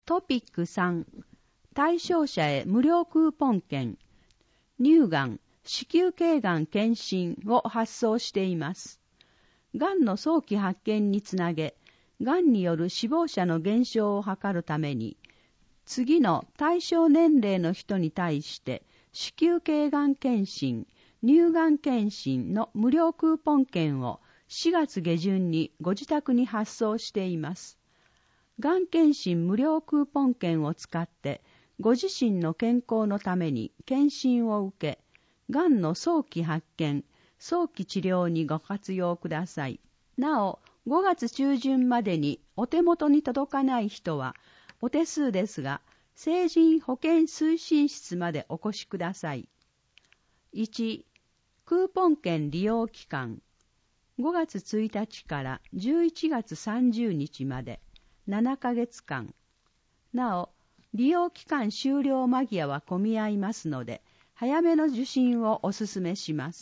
トピック3、対象者へ無料クーポン券、乳がん、子宮頸がん検診を発送しています。がんの早期発見につなげ、がんによる死亡者の減少を図るために、次の対象年齢の人に対して、子宮頸がん検診、乳がん検診の無料クーポン券を4月下旬にご自宅に発送しています。がん検診無料クーポン券を使って、ご自身の健康のために検診を受け、がんの早期発見、早期治療にご活用ください。なお、5月中旬までにお手元に届かない人は、お手数ですが、成人保健推進室までお越しください。1、クーポン券利用期間。5月1日から11月30日まで7ヶ月間。なお、利用期間終了間際は混み合いますので、早めの受診をお勧めします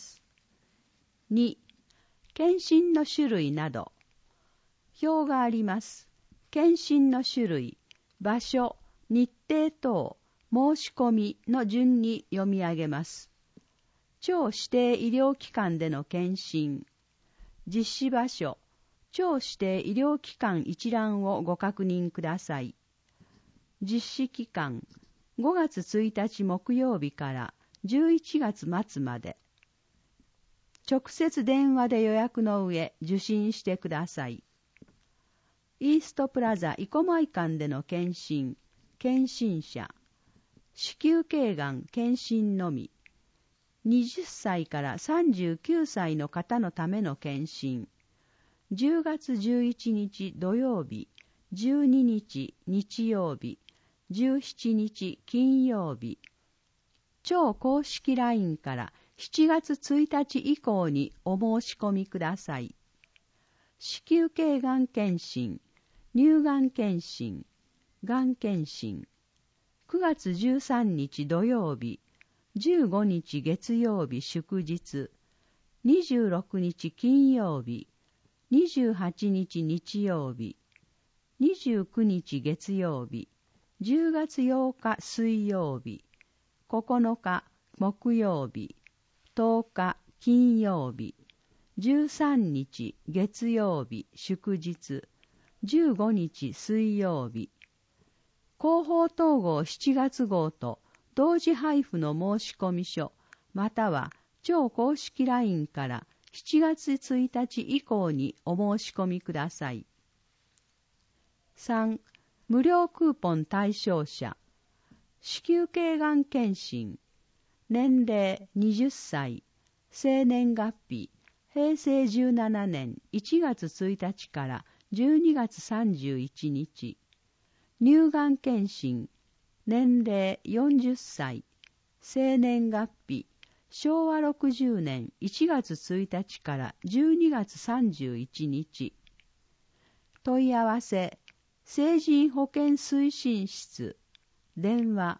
。2、検診の種類など。表があります。検診の種類、場所、日程等、申し込みの順に読み上げます。超指定医療機関での検診。実施場所、超指定医療機関一覧をご確認ください。実施期間、5月1日木曜日から11月末まで。直接電話で予約の上受診してください。イーストプラザ生駒館での検診、検診者、子宮頸がん検診のみ、20歳から39歳の方のための検診、10月11日土曜日、12日日曜日、17日金曜日、超公式 LINE から7月1日以降にお申し込みください。子宮頸がん検診、乳がん検診、がん検診、9月13日土曜日、15日月曜日祝日、26日金曜日、28日日曜日、29日月曜日、10月8日水曜日、9日木曜日、10日金曜日、13日月曜日祝日、15日水曜日、広報統合7月号と同時配布の申込書、または超公式 LINE から7月1日以降にお申し込みください。3、無料クーポン対象者。子宮頸がん検診。年齢20歳。生年月日。平成17年1月1日から12月31日。乳がん検診。年齢40歳。生年月日。昭和60年1月1日から12月31日。問い合わせ。成人保健推進室。電話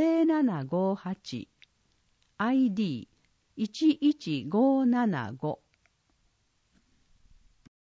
0561-56-0758 ID115575